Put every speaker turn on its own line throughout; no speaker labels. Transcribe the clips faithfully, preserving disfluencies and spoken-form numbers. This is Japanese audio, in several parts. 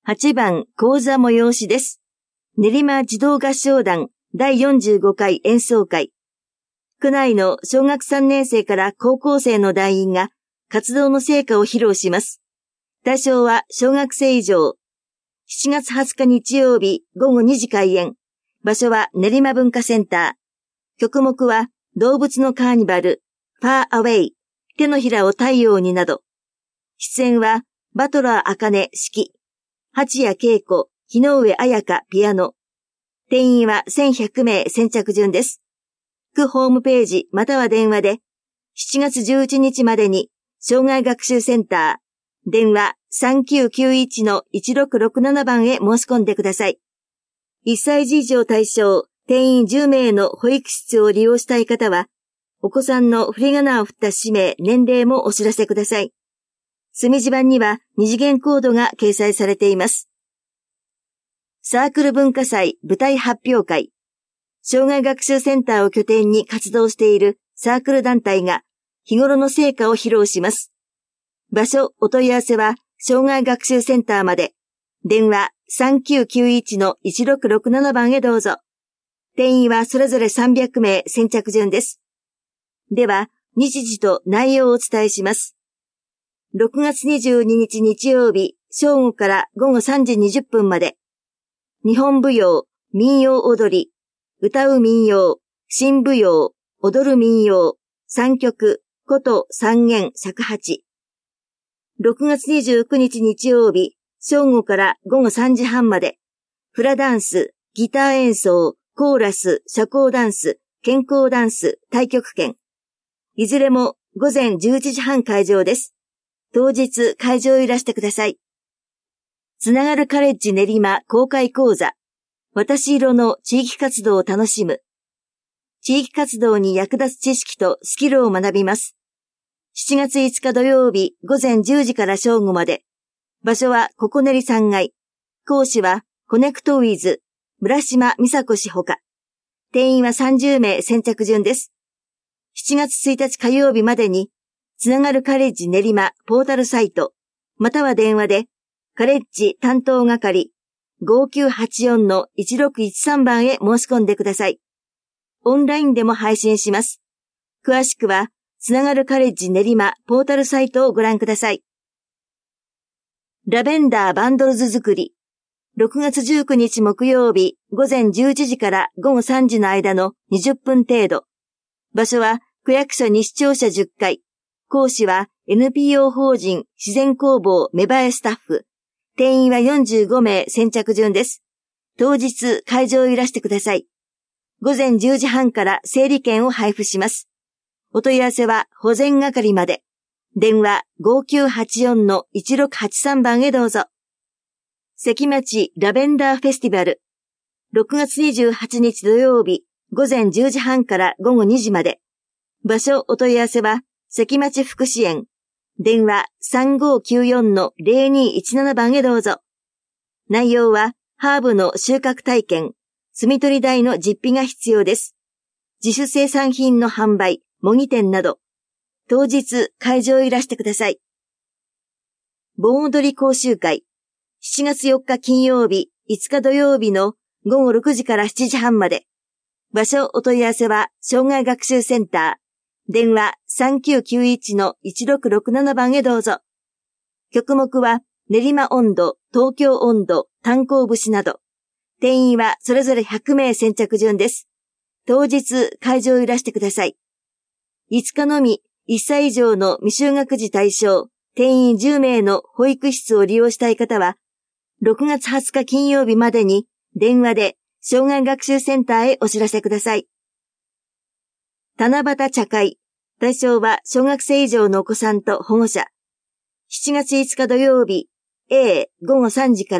はちばん講座催しです。練馬児童合唱団だいよんじゅうごかい演奏会。区内の小学さんねん生から高校生の団員が活動の成果を披露します。対象は小学生以上。しちがつはつか日曜日ごごにじ開演。場所は練馬文化センター。曲目は動物のカーニバル、ファーアウェイ、手のひらを太陽になど。出演はバトラーあかね指揮。八谷恵子、日上彩香ピアノ。定員はせんひゃくめい先着順です。区ホームページまたは電話でしちがつじゅういちにちまでに障害学習センター、電話 さんきゅうきゅういちのいちろくろくなな 番へ申し込んでください。いっさいじ以上対象、定員じゅうめいの保育室を利用したい方は、お子さんの振り仮名を振った氏名、年齢もお知らせください。墨字版には二次元コードが掲載されています。サークル文化祭舞台発表会。障害学習センターを拠点に活動しているサークル団体が日頃の成果を披露します。場所、お問い合わせは障害学習センターまで。電話 さんきゅうきゅういちのいちろくろくなな 番へどうぞ。定員はそれぞれさんびゃくめい先着順です。では、日時と内容をお伝えします。ろくがつにじゅうににち日曜日、正午からごごさんじにじゅっぷんまで。日本舞踊、民謡踊り、歌う民謡、新舞踊、踊る民謡、三曲、琴三弦尺八。ろくがつにじゅうくにち日曜日、正午からごごさんじはんまで。フラダンス、ギター演奏、コーラス、社交ダンス、健康ダンス、太極拳。いずれもごぜんじゅういちじはん会場です。当日会場いらしてください。つながるカレッジ練馬公開講座。私色の地域活動を楽しむ。地域活動に役立つ知識とスキルを学びます。しちがついつか土曜日ごぜんじゅうじから正午まで。場所はここ練さんがい。講師はコネクトウィズ、村島美佐子氏ほか。定員はさんじゅうめい先着順です。しちがつついたち火曜日までに、つながるカレッジ練馬ポータルサイト、または電話で、カレッジ担当係 ごきゅうはちよんのいちろくいちさん 番へ申し込んでください。オンラインでも配信します。詳しくは、つながるカレッジ練馬ポータルサイトをご覧ください。ラベンダーバンドルズ作り。ろくがつじゅうくにち木曜日ごぜんじゅういちじからごごさんじの間のにじゅっぷん程度。場所は区役所西庁舎じゅっかい。講師は エヌピーオー 法人自然工房芽生えスタッフ。定員はよんじゅうごめい先着順です。当日会場いらしてください。ごぜんじゅうじはんから整理券を配布します。お問い合わせは保全係まで。電話 ごきゅうはちよんのいちろくはちさん 番へどうぞ。関町ラベンダーフェスティバル。ろくがつにじゅうはちにち土曜日ごぜんじゅうじはんからごごにじまで。場所お問い合わせは関町福祉園。電話 さんごきゅうよんのぜろにいちなな 番へどうぞ。内容はハーブの収穫体験、摘み取り台の実費が必要です。自主生産品の販売、模擬店など。当日会場いらしてください。盆踊り講習会。しちがつよっか金曜日、いつか土曜日のごごろくじからしちじはんまで。場所お問い合わせは障害学習センター。電話 さんきゅうきゅういちのいちろくろくなな 番へどうぞ。曲目は練馬音頭、東京音頭、炭鉱節など。定員はそれぞれひゃくめい先着順です。当日会場いらしてください。いつかのみいっさい以上の未就学児対象、定員じゅうめいの保育室を利用したい方は、ろくがつはつか金曜日までに電話で障害学習センターへお知らせください。七夕茶会。対象は小学生以上のお子さんと保護者。しちがついつか土曜日、A ごごさんじから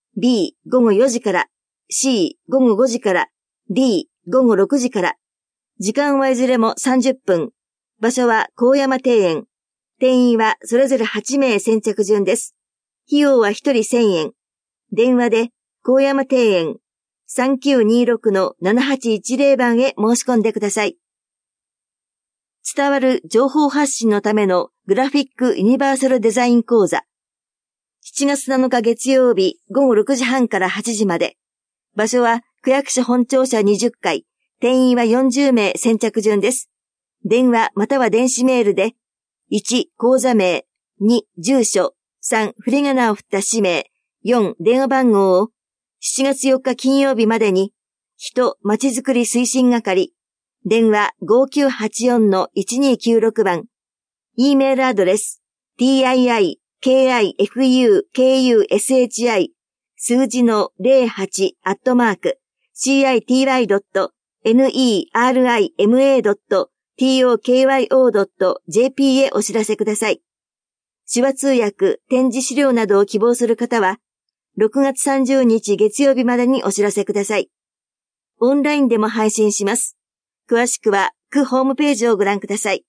、B ごごよじから、C ごごごじから、D ごごろくじから。時間はいずれもさんじゅっぷん。場所は高山庭園。定員はそれぞれはちめい先着順です。費用はひとりせんえん。電話で高山庭園 さんきゅうにろくのななはちいちぜろ 番へ申し込んでください。伝わる情報発信のためのグラフィックユニバーサルデザイン講座。 しちがつなのか月曜日ごごろくじはんからはちじまで。場所は区役所本庁舎にじゅっかい。定員はよんじゅうめい先着順です。電話または電子メールで、いち、口座名、に、住所、さん、振り仮名を振った氏名、よん、電話番号をしちがつよっか金曜日までに、人まちづくり推進係、電話 ごきゅうはちよんのいちにきゅうろく 番、E メールアドレス、ティーアイアイケーアイエフユーケーユーエスエイチアイ 数字のゼロはちアットマーク シーアイティーワイドットネリマドットトキヨドットジェーピー へお知らせください。手話通訳、展示資料などを希望する方は、ろくがつさんじゅうにち月曜日までにお知らせください。オンラインでも配信します。詳しくは、区ホームページをご覧ください。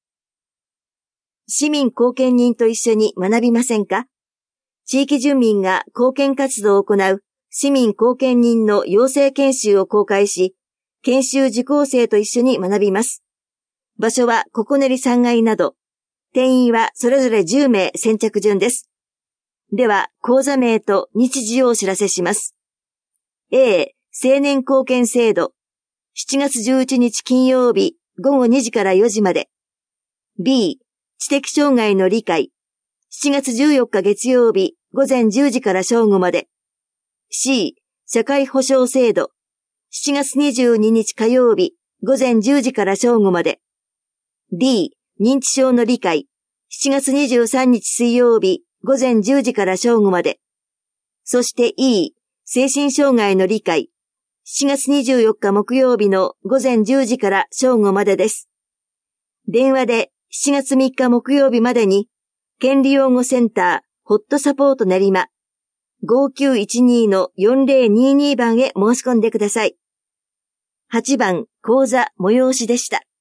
市民貢献人と一緒に学びませんか？地域住民が貢献活動を行う市民貢献人の養成研修を公開し、研修受講生と一緒に学びます。場所はここねりさんがいなど、定員はそれぞれじゅうめい先着順です。では、講座名と日時をお知らせします。A、青年貢献制度、しちがつじゅういちにち金曜日ごごにじからよじまで。B、知的障害の理解、しちがつじゅうよっか月曜日ごぜんじゅうじから正午まで。C、社会保障制度、しちがつにじゅうににち火曜日ごぜんじゅうじから正午まで。D、認知症の理解、しちがつにじゅうさんにち水曜日ごぜんじゅうじから正午まで。そして E、精神障害の理解、しちがつにじゅうよっか木曜日のごぜんじゅうじから正午までです。電話でしちがつみっか木曜日までに、権利擁護センター、ホットサポート練馬、ごきゅういちにのよんぜろにに番へ申し込んでください。はちばん、講座催しでした。